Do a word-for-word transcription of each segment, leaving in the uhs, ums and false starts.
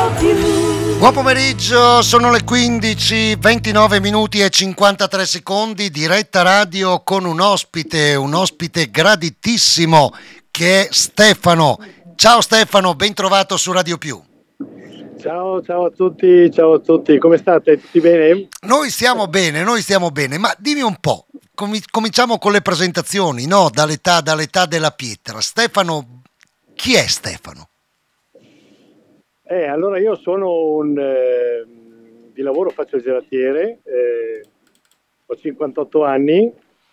Buon pomeriggio, sono le quindici, ventinove minuti e cinquantatré secondi, diretta radio con un ospite, un ospite graditissimo che è Stefano. Ciao Stefano, ben trovato su Radio Più. Ciao, ciao a tutti, ciao a tutti, come state? Tutti bene? Noi stiamo bene, noi stiamo bene, ma dimmi un po', com- cominciamo con le presentazioni, no? Dall'età, dall'età della pietra. Stefano, chi è Stefano? Eh, allora io sono un, eh, di lavoro faccio il gelatiere, eh, ho cinquantotto anni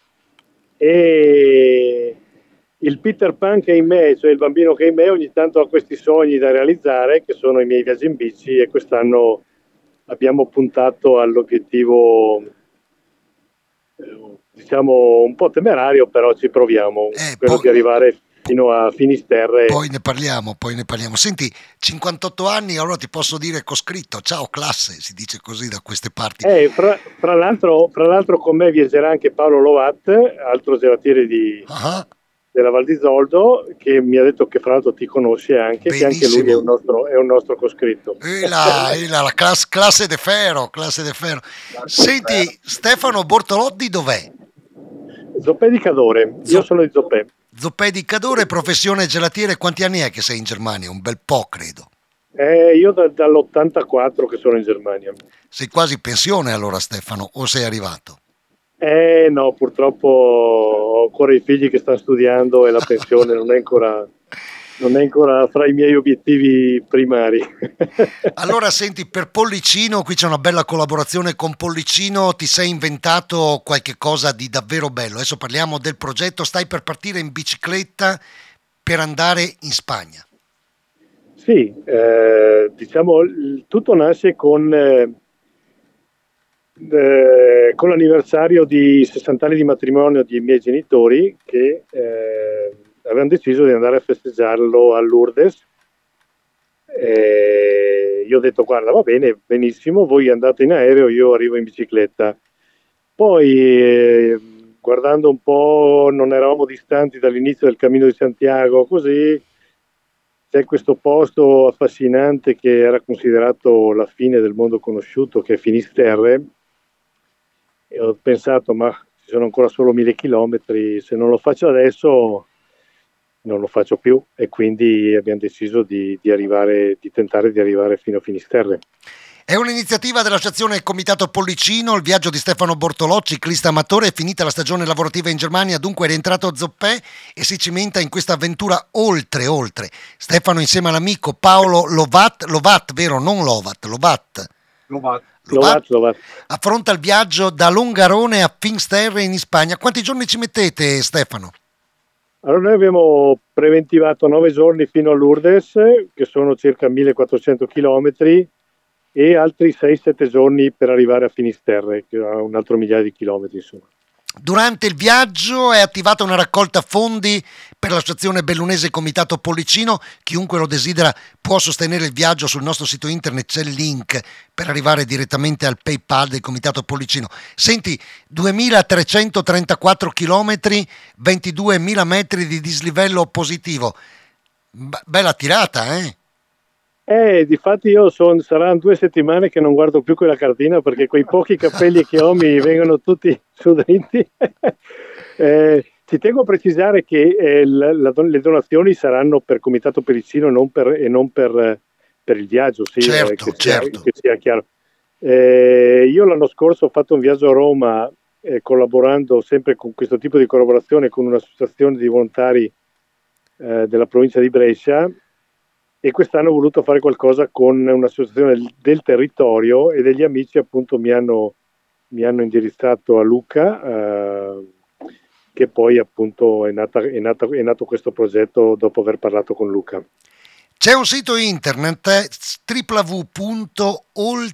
e il Peter Pan che è in me, cioè il bambino che è in me, ogni tanto ha questi sogni da realizzare, che sono i miei viaggi in bici, e quest'anno abbiamo puntato all'obiettivo, eh, diciamo un po' temerario, però ci proviamo, Eh, quello poi... di arrivare fino a Finisterre. Poi ne parliamo, poi ne parliamo. Senti, cinquantotto anni, allora ti posso dire che ho scritto, ciao classe, si dice così da queste parti. Eh, fra, fra, l'altro, fra l'altro con me viaggerà anche Paolo Lovat, altro gelatiere di, uh-huh. della Val di Zoldo, che mi ha detto che fra l'altro ti conosce anche, Benissimo. Che anche lui è un nostro, è un nostro coscritto. E la, e la, la classe, classe de ferro, classe de ferro. Senti, de Stefano Bortolotti dov'è? Zoppè di Cadore, Zop- io sono di Zoppè. Zoppè di Cadore, professione gelatiere, quanti anni è che sei in Germania? Un bel po', credo. Eh, io da, dall'ottantaquattro che sono in Germania. Sei quasi in pensione allora, Stefano, o sei arrivato? Eh no, purtroppo ho ancora i figli che stanno studiando e la pensione non è ancora... non è ancora fra i miei obiettivi primari. Allora senti, per Pollicino, qui c'è una bella collaborazione con Pollicino, ti sei inventato qualche cosa di davvero bello. Adesso parliamo del progetto, stai per partire in bicicletta per andare in Spagna. Sì, eh, diciamo tutto nasce con, eh, eh, con l'anniversario di sessanta anni di matrimonio dei miei genitori che... Eh, avevano deciso di andare a festeggiarlo a Lourdes. E io ho detto guarda, va bene, benissimo, voi andate in aereo, io arrivo in bicicletta. Poi eh, guardando un po', non eravamo distanti dall'inizio del Cammino di Santiago, così c'è questo posto affascinante che era considerato la fine del mondo conosciuto, che è Finisterre, e ho pensato ma ci sono ancora solo mille chilometri, se non lo faccio adesso non lo faccio più, e quindi abbiamo deciso di, di arrivare, di tentare di arrivare fino a Finisterre. È un'iniziativa dell'associazione Comitato Pollicino, il viaggio di Stefano Bortolocci, ciclista amatore, è finita la stagione lavorativa in Germania, dunque è rientrato a Zoppè e si cimenta in questa avventura oltre, oltre. Stefano insieme all'amico Paolo Lovat, Lovat, vero? Non Lovat, Lovat. Lovat. Lovat, Lovat. Affronta il viaggio da Longarone a Finisterre in Spagna. Quanti giorni ci mettete, Stefano? Allora noi abbiamo preventivato nove giorni fino a Lourdes, che sono circa millequattrocento chilometri, e altri sei sette giorni per arrivare a Finisterre, che ha un altro migliaio di chilometri, insomma. Durante il viaggio è attivata una raccolta fondi per l'associazione bellunese Comitato Pollicino. Chiunque lo desidera può sostenere il viaggio, sul nostro sito internet c'è il link per arrivare direttamente al PayPal del Comitato Pollicino. Senti, duemilatrecentotrentaquattro chilometri, ventiduemila metri di dislivello positivo. Be- bella tirata, eh? Eh, difatti io son, saranno due settimane che non guardo più quella cartina, perché quei pochi capelli che ho mi vengono tutti su denti. eh, ci tengo a precisare che eh, la, la, le donazioni saranno per Comitato Pollicino non per, e non per, per il viaggio, sì, certo, eh, che, sia, certo. che sia chiaro. Eh, io l'anno scorso ho fatto un viaggio a Roma eh, collaborando sempre con questo tipo di collaborazione con un'associazione di volontari eh, della provincia di Brescia, e quest'anno ho voluto fare qualcosa con un'associazione del, del territorio, e degli amici appunto mi hanno, mi hanno indirizzato a Luca, eh, che poi appunto è, nata, è, nata, è nato questo progetto dopo aver parlato con Luca. C'è un sito internet w w w punto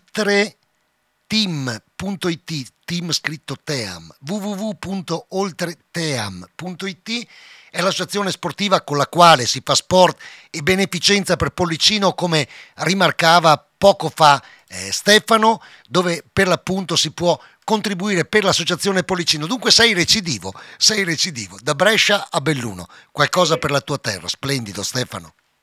oltreteam punto i t, team scritto team, w w w punto oltreteam punto i t. È l'associazione sportiva con la quale si fa sport e beneficenza per Pollicino, come rimarcava poco fa eh, Stefano, dove per l'appunto si può contribuire per l'associazione Pollicino. Dunque sei recidivo, sei recidivo, da Brescia a Belluno, qualcosa per la tua terra. Splendido, Stefano.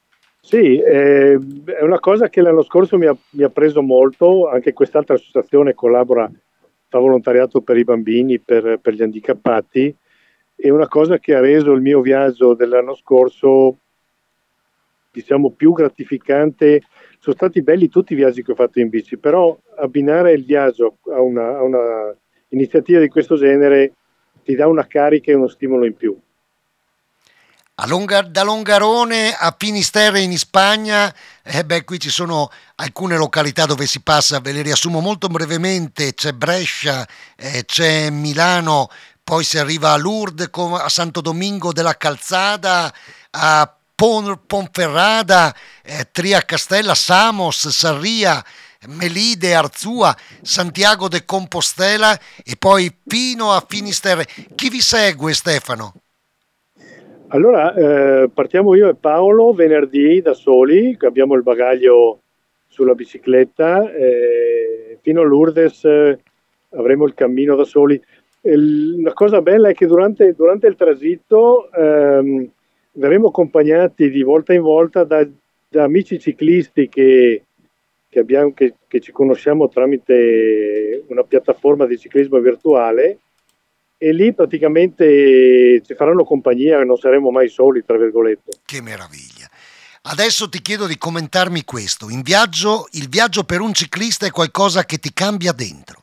Sì, eh, è una cosa che l'anno scorso mi ha, mi ha preso molto, anche quest'altra associazione collabora, fa volontariato per i bambini, per, per gli handicappati, e una cosa che ha reso il mio viaggio dell'anno scorso, diciamo, più gratificante. Sono stati belli tutti i viaggi che ho fatto in bici, però abbinare il viaggio a una, a una iniziativa di questo genere ti dà una carica e uno stimolo in più. A Longa- da Longarone a Finisterre in Spagna, eh beh, qui ci sono alcune località dove si passa, ve le riassumo molto brevemente: c'è Brescia, eh, c'è Milano, poi si arriva a Lourdes, com- a Santo Domingo della Calzada, a Pon- Ponferrada, eh, Tria Castella, Samos, Sarria, Melide, Arzua, Santiago de Compostela e poi fino a Finisterre. Chi vi segue, Stefano? Allora, eh, partiamo io e Paolo venerdì da soli, che abbiamo il bagaglio sulla bicicletta, eh, fino a Lourdes eh, avremo il cammino da soli. Il- la cosa bella è che durante, durante il tragitto ehm, verremo accompagnati di volta in volta da, da amici ciclisti che, che abbiamo- che- che ci conosciamo tramite una piattaforma di ciclismo virtuale, e lì praticamente ci faranno compagnia e non saremo mai soli, tra virgolette. Che meraviglia. Adesso ti chiedo di commentarmi questo. In viaggio, il viaggio per un ciclista è qualcosa che ti cambia dentro.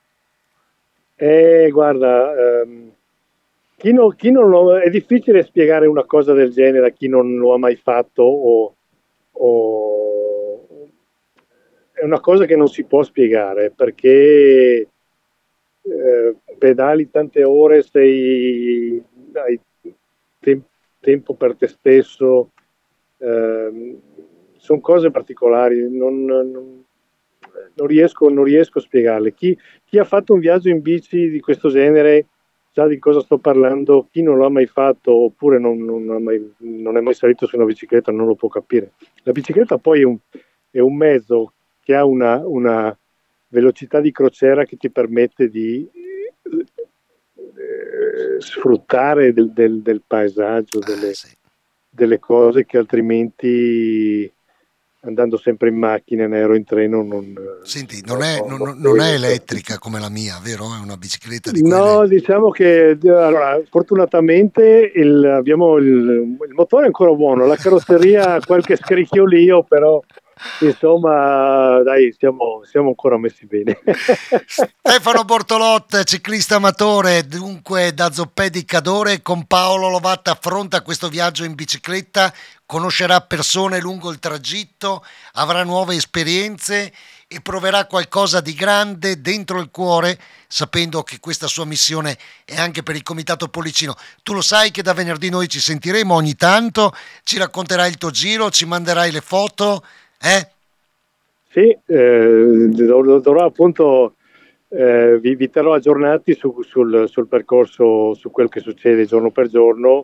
Eh, guarda, ehm, chi non, chi non lo- è difficile spiegare una cosa del genere a chi non lo ha mai fatto, o, o- è una cosa che non si può spiegare, perché eh, pedali tante ore, sei, hai tem- tempo per te stesso, sono cose particolari, non, non- non riesco, non riesco a spiegarle. Chi, chi ha fatto un viaggio in bici di questo genere sa di cosa sto parlando, chi non l'ha mai fatto oppure non, non ha mai- non è mai salito su una bicicletta non lo può capire. La bicicletta poi è un, è un mezzo che ha una, una velocità di crociera che ti permette di eh, sfruttare del, del- del paesaggio, Ah, delle, sì. delle cose che altrimenti, andando sempre in macchina, in aereo, in treno, non, Senti, non non, è, non, non- non non è puoi. elettrica come la mia, vero? È una bicicletta di quelle... No, diciamo che allora, fortunatamente il, abbiamo il, il motore è ancora buono, la carrozzeria ha qualche scricchiolio, però insomma, dai, siamo, siamo ancora messi bene. Stefano Bortolot, ciclista amatore, dunque da Zoppedi Cadore, con Paolo Lovatta affronta questo viaggio in bicicletta, conoscerà persone lungo il tragitto, avrà nuove esperienze e proverà qualcosa di grande dentro il cuore, sapendo che questa sua missione è anche per il Comitato Pollicino. Tu lo sai che da venerdì noi ci sentiremo ogni tanto, ci racconterai il tuo giro, ci manderai le foto, eh? Sì, eh, dov- dovrò appunto, eh, vi, vi terrò aggiornati su- sul, sul percorso, su quel che succede giorno per giorno,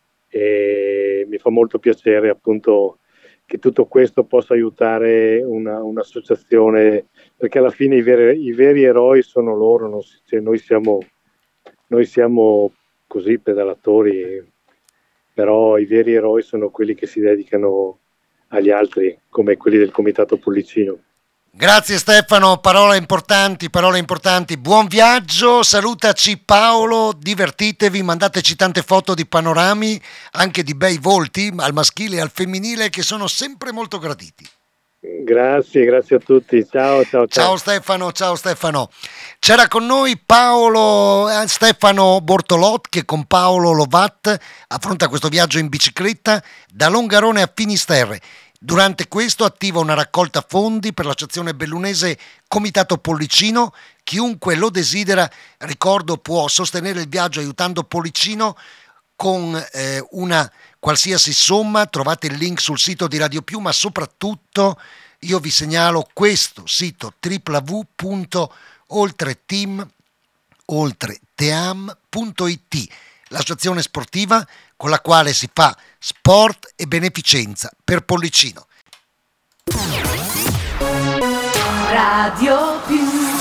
e mi fa molto piacere appunto che tutto questo possa aiutare una- un'associazione, perché alla fine i veri, i veri eroi sono loro, non si- cioè noi siamo, noi siamo così pedalatori, però i veri eroi sono quelli che si dedicano agli altri, come quelli del Comitato Pollicino. Grazie Stefano, parole importanti, parole importanti. Buon viaggio, salutaci Paolo, divertitevi, mandateci tante foto di panorami, anche di bei volti, al maschile e al femminile, che sono sempre molto graditi. Grazie, grazie a tutti. Ciao, ciao, Ciao ciao. Stefano, ciao Stefano. C'era con noi Paolo, eh, Stefano Bortolot, che con Paolo Lovat affronta questo viaggio in bicicletta da Longarone a Finisterre. Durante questo attiva una raccolta fondi per l'associazione bellunese Comitato Pollicino. Chiunque lo desidera, ricordo, può sostenere il viaggio aiutando Pollicino con eh, una qualsiasi somma. Trovate il link sul sito di Radio Più, ma soprattutto io vi segnalo questo sito w w w punto oltreteam punto it, l'associazione sportiva con la quale si fa sport e beneficenza per Pollicino. Radio Più.